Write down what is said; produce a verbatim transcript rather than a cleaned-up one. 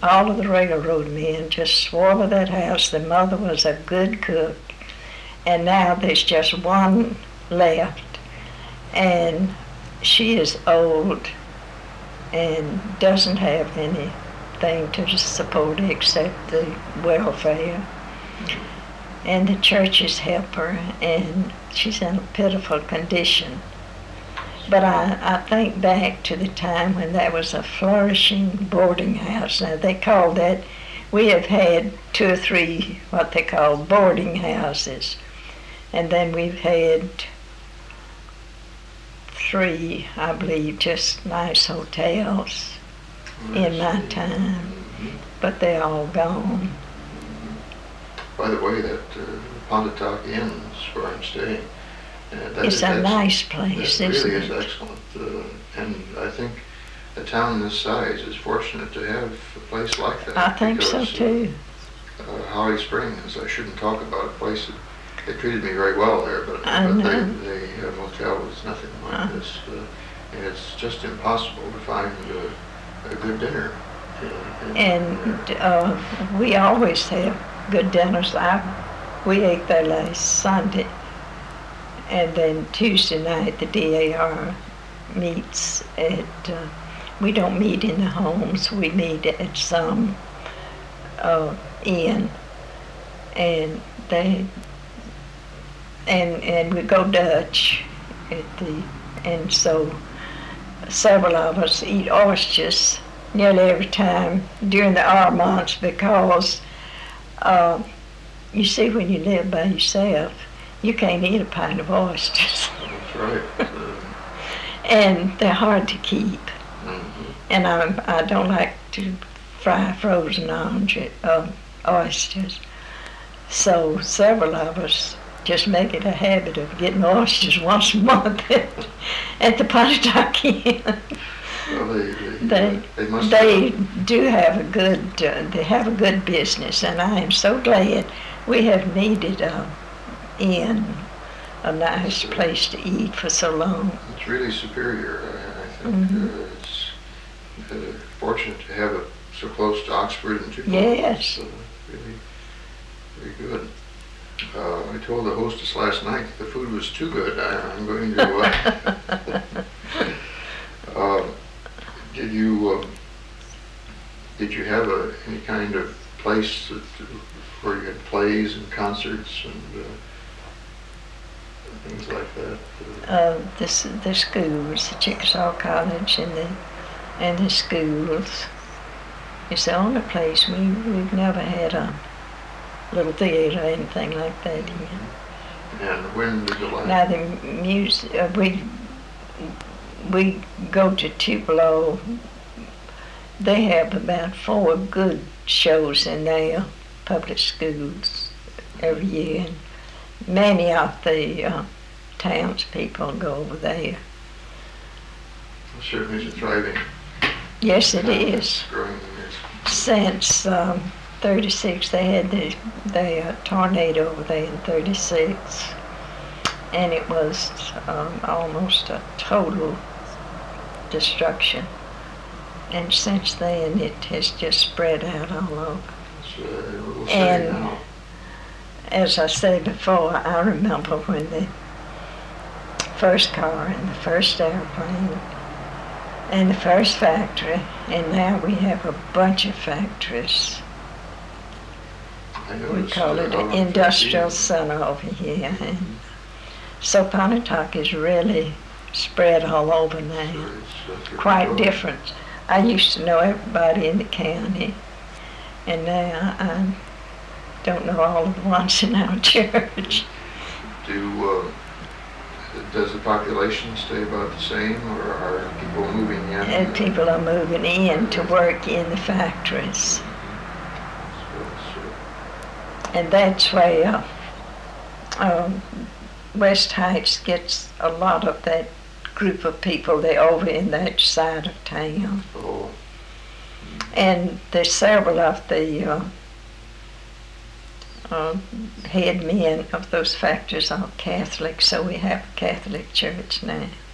all of the railroad men just swore by that house. The mother was a good cook. And now there's just one left. And she is old and doesn't have anything to support her except the welfare. And the churches help her, and she's in a pitiful condition. But I, I think back to the time when there was a flourishing boarding house. Now they call that, we have had two or three what they call boarding houses. And then we've had three, I believe, just nice hotels in my time. But they're all gone. By the way, that uh, Pontotoc Inn is where I'm staying. Uh, that It's is a excellent. nice place, It isn't really it? is excellent. Uh, and I think a town this size is fortunate to have a place like that. I think so because, too. Uh, uh, Holly Springs, I shouldn't talk about a place that they treated me very well there, but, I but they, know. they have a hotel that's nothing like Uh. this. Uh, and it's just impossible to find a, a good dinner. Uh, in- And uh, we always have good dinners. I, we ate there last Sunday. And then Tuesday night, the D A R meets at, uh, we don't meet in the homes, we meet at some uh, inn. And they, and, and we go Dutch at the, and so several of us eat oysters nearly every time during the hour months because uh, you see, when you live by yourself, you can't eat a pint of oysters. That's right. Uh, And they're hard to keep. mhm. And I, I don't like to fry frozen orange, uh, oysters. So several of us just make it a habit of getting oysters once a month at, at the Pontotoc Inn. Well, they, they, They, they must they have, do have a good, uh, they have a good business, and I am so glad we have needed a inn, a nice place to eat for so long. it's really superior. I, I think Mhm. uh, it's uh, fortunate to have it so close to Oxford and Tupelo. Yes. It's uh, really, really good. Uh, I told the hostess last night that the food was too good. I, I'm going to. Uh, uh, did you uh, did you have a, any kind of place that, where you had plays and concerts and uh, things like that? Uh, Uh, the, s- the schools, the Chickasaw College and the, and the schools. It's the only place we, we've never had a little theater or anything like that in. and when did the last? Now the music, uh, we, we go to Tupelo. They have about four good shows in their public schools every year. And many of the uh, townspeople go over there. Certainly it's a thriving. Yes, it town is. that's growing. It's- Since um, thirty-six, they had the, the uh, tornado over there in thirty-six, and it was um, almost a total destruction. And since then, it has just spread out all over. It's uh, a little And- city now. As I said before, I remember when the first car and the first airplane and the first factory, and now we have a bunch of factories. I We noticed, call uh, it out an on industrial fifteen, center over here. And so Pontotoc is really spread all over now. so it's, uh, Quite growing. different. I used to know everybody in the county, and now I don't know all of the ones in our church. Do, uh, does the population stay about the same, or are people moving in? And people are moving in to work in the factories. So it's, And that's where um, West Heights gets a lot of that group of people. They're over in that side of town. uh, oh, And there's several of the uh, uh, head men of those factories are Catholic, so we have a Catholic church now.